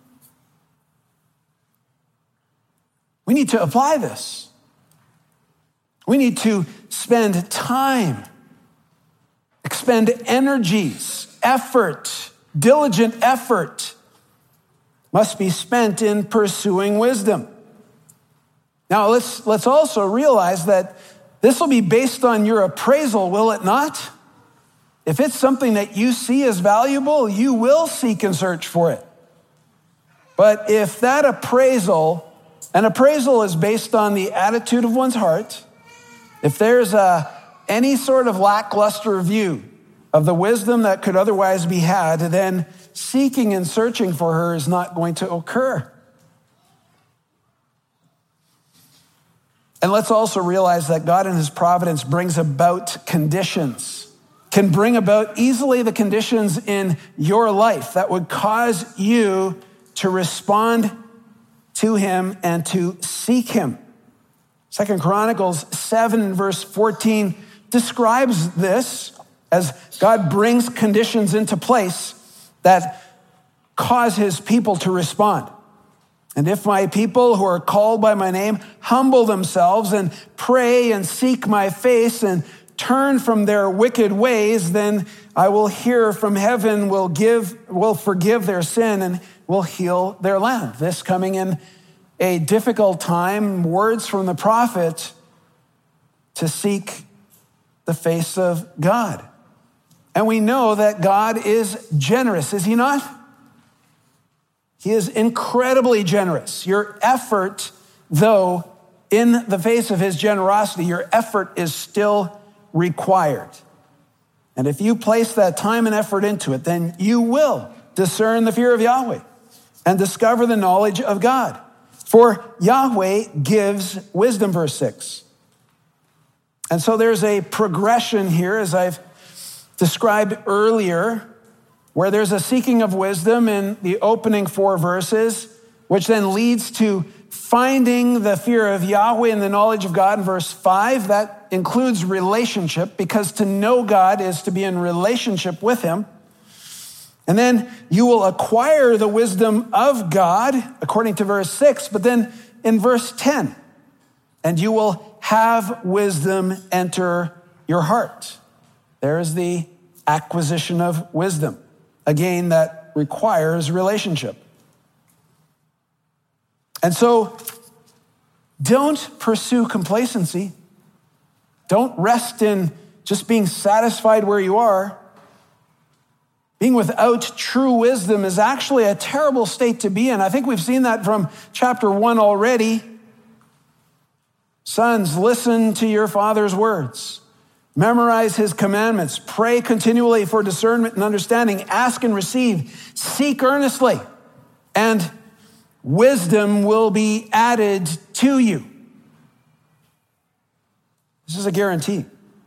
We need to apply this. We need to spend time, expend energies, effort, diligent effort must be spent in pursuing wisdom. Now, let's, let's also realize that this will be based on your appraisal, will it not? If it's something that you see as valuable, you will seek and search for it. But if that appraisal, an appraisal is based on the attitude of one's heart, if there's a, any sort of lackluster view of the wisdom that could otherwise be had, then seeking and searching for her is not going to occur. And let's also realize that God in his providence brings about conditions, can bring about easily the conditions in your life that would cause you to respond to him and to seek him. Second Chronicles seven verse fourteen describes this as God brings conditions into place that cause his people to respond. And if my people who are called by my name humble themselves and pray and seek my face and turn from their wicked ways, then I will hear from heaven, will give, will forgive their sin and will heal their land. This coming in a difficult time, words from the prophet to seek the face of God. And we know that God is generous, is he not? He is incredibly generous. Your effort, though, in the face of his generosity, your effort is still required. And if you place that time and effort into it, then you will discern the fear of Yahweh and discover the knowledge of God. For Yahweh gives wisdom, verse six. And so there's a progression here, as I've described earlier, where there's a seeking of wisdom in the opening four verses, which then leads to finding the fear of Yahweh and the knowledge of God in verse five. That includes relationship, because to know God is to be in relationship with him. And then you will acquire the wisdom of God, according to verse six, but then in verse ten, and you will have wisdom enter your heart. There is the acquisition of wisdom. Again, that requires relationship. And so don't pursue complacency. Don't rest in just being satisfied where you are. Being without true wisdom is actually a terrible state to be in. I think we've seen that from chapter one already. Sons, listen to your father's words. Memorize his commandments. Pray continually for discernment and understanding. Ask and receive. Seek earnestly. And wisdom will be added to you. This is a guarantee.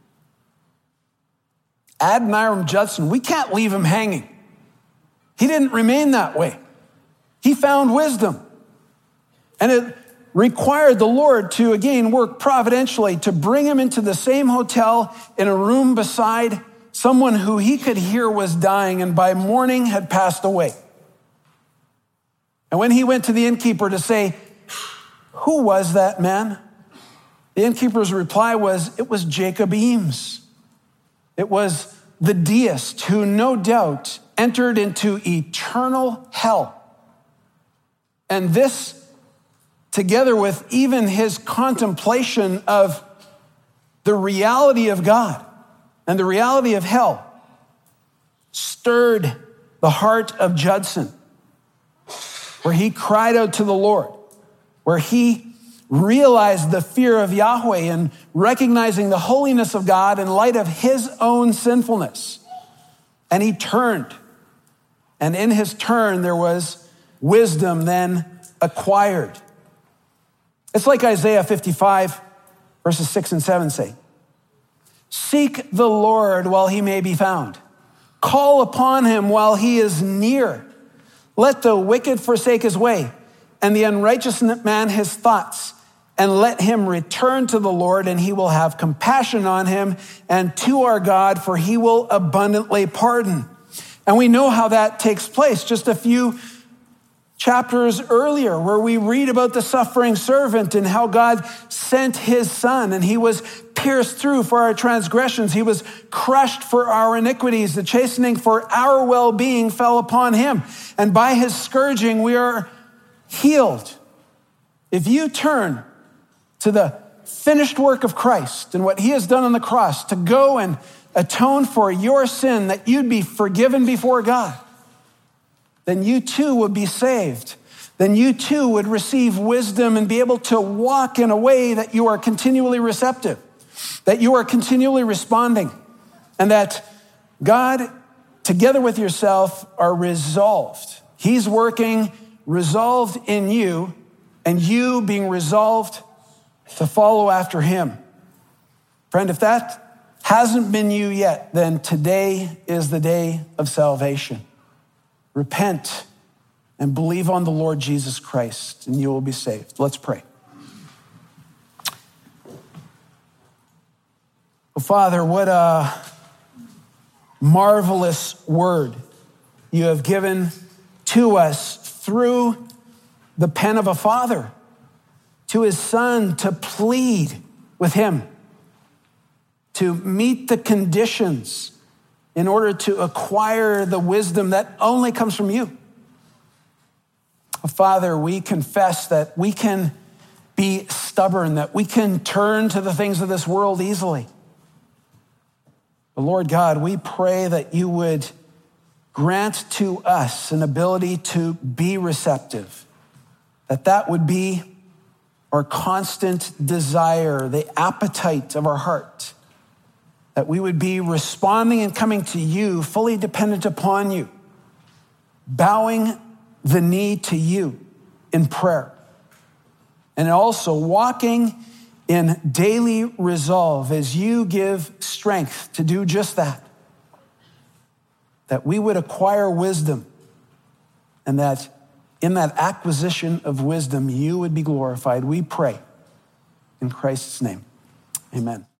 Adoniram Judson, we can't leave him hanging. He didn't remain that way. He found wisdom. And it required the Lord to, again, work providentially to bring him into the same hotel in a room beside someone who he could hear was dying and by morning had passed away. And when he went to the innkeeper to say, who was that man? The innkeeper's reply was, it was Jacob Eames. It was the deist who no doubt entered into eternal hell. And this, together with even his contemplation of the reality of God and the reality of hell, stirred the heart of Judson, where he cried out to the Lord, where he realized the fear of Yahweh and recognizing the holiness of God in light of his own sinfulness. And he turned. And in his turn, there was wisdom then acquired. It's like Isaiah fifty-five, verses six and seven say, seek the Lord while he may be found. Call upon him while he is near. Let the wicked forsake his way, and the unrighteous man his thoughts, and let him return to the Lord, and he will have compassion on him, and to our God, for he will abundantly pardon. And we know how that takes place. Just a few chapters earlier, where we read about the suffering servant and how God sent his son, and he was pierced through for our transgressions. He was crushed for our iniquities. The chastening for our well-being fell upon him. And by his scourging, we are healed. If you turn to the finished work of Christ and what he has done on the cross to go and atone for your sin, that you'd be forgiven before God, then you too would be saved. Then you too would receive wisdom and be able to walk in a way that you are continually receptive, that you are continually responding, and that God, together with yourself, are resolved. He's working resolved in you, and you being resolved to follow after him. Friend, if that hasn't been you yet, then today is the day of salvation. Repent and believe on the Lord Jesus Christ, and you will be saved. Let's pray. Oh, Father, what a marvelous word you have given to us through the pen of a father, to his son, to plead with him, to meet the conditions in order to acquire the wisdom that only comes from you. Father, we confess that we can be stubborn, that we can turn to the things of this world easily. But Lord God, we pray that you would grant to us an ability to be receptive, that that would be our constant desire, the appetite of our heart, that we would be responding and coming to you fully dependent upon you, bowing the knee to you in prayer, and also walking in daily resolve as you give strength to do just that, that we would acquire wisdom, and that in that acquisition of wisdom, you would be glorified. We pray in Christ's name. Amen.